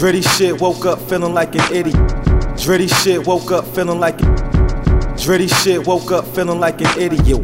Dritty shit, woke up feeling like an idiot. Dritty shit, woke up feeling like an Dritty shit, woke up feeling like an idiot.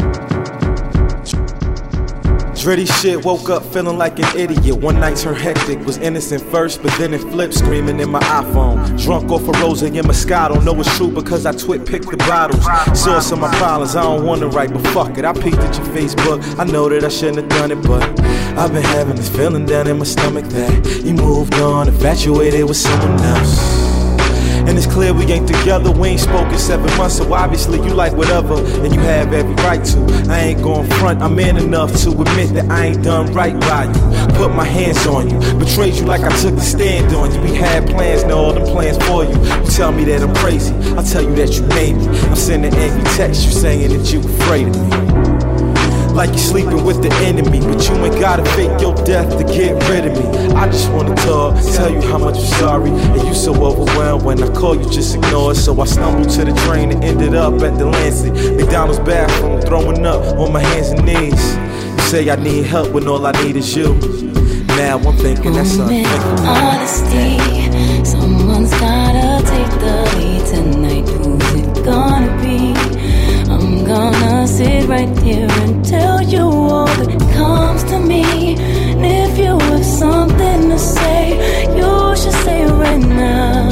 Dritty shit, woke up feeling like an idiot. One night turned hectic, was innocent first, but then it flipped, screaming in my iPhone. Drunk off a Rosa and Moscato, know it's true because I picked the bottles. Source of my problems, I don't wanna write, but fuck it. I peeked at your Facebook, I know that I shouldn't have done it, but I've been having this feeling down in my stomach that you moved on, infatuated with someone else. And it's clear we ain't together, we ain't spoken 7 months, so obviously you like whatever, and you have every right to. I ain't gon' front, I'm man enough to admit that I ain't done right by you. Put my hands on you, betrayed you like I took a stand on you. We had plans, now all the plans for you. You tell me that I'm crazy, I tell you that you made me. I'm sending angry texts, you saying that you afraid of me. Like you sleeping with the enemy, but you ain't gotta fake your death to get rid of me. I just wanna talk, tell you how much I'm sorry, and you so overwhelmed when I call you just ignore it. So I stumbled to the train and ended up at the Lancet McDonald's bathroom, throwing up on my hands and knees. You say I need help when all I need is you. Now I'm thinking that's unthinkable. Honesty, someone's gotta take the lead tonight. Who's it gonna be? I'm gonna sit right here and tell you all that comes to me. And if you have something to say, you should say it right now.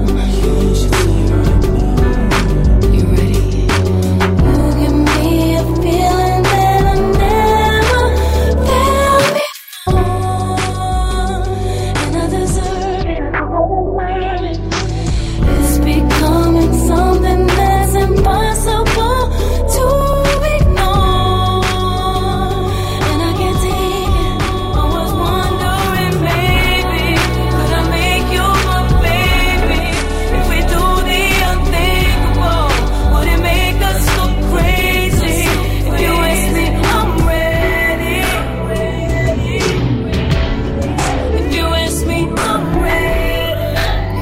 You ready? You give me a feeling that I never felt before, and I deserve it. It's becoming something that's impossible to ignore, and I can't take it. I was wondering, maybe could I make you my baby? If we do the unthinkable, would it make us go crazy? If you ask me, I'm ready. If you ask me, I'm ready.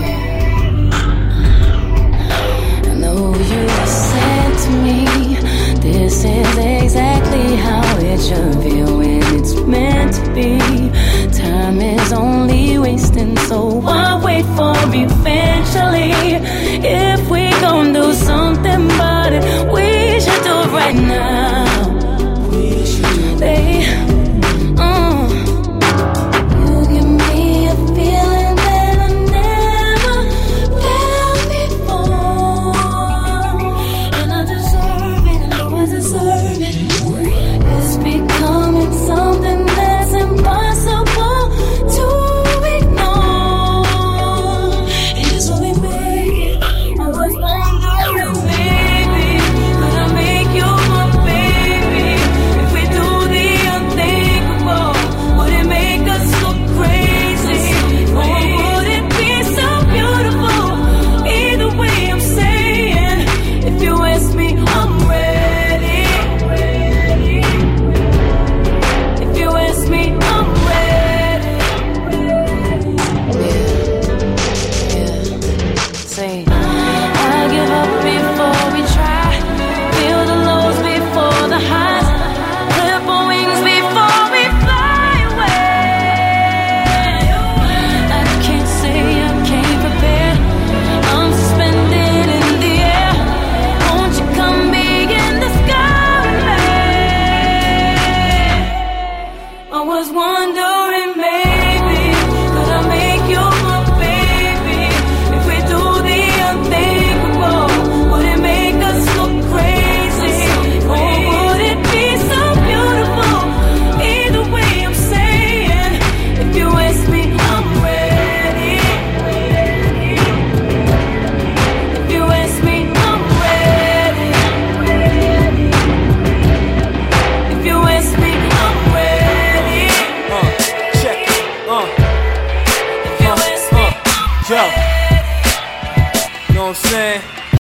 I know you said to me, this is exactly how it should feel when it's meant to be. Time is only wasting, so why wait for eventually? If we gon' do something about it, we should do it right now. Hey, you give me a feeling that I never felt before, and I deserve it, I know I deserve it. It's becoming something that's impossible to ignore. It's only me. I was wondering, maybe could I make you my baby? If we do the unthinkable, would it make us go crazy? Or would it be so beautiful? Either way, I'm saying, if you ask me, I'm ready. If you ask me, I'm ready. Say, I give up before we try. Feel the lows before the highs. Clip our wings before we fly away. I can't say I came prepared. I'm suspended in the air. Won't you come be in the sky with me? I was wondering, maybe could I make you my baby? If we do the unthinkable, would it make us go crazy? Or would it be so beautiful? Either way, I'm saying, if you ask me, I'm ready. If you ask me, I'm ready. If you ask me, I'm ready. Check it, If you ask me, I'm yo. ready. You know what I'm saying?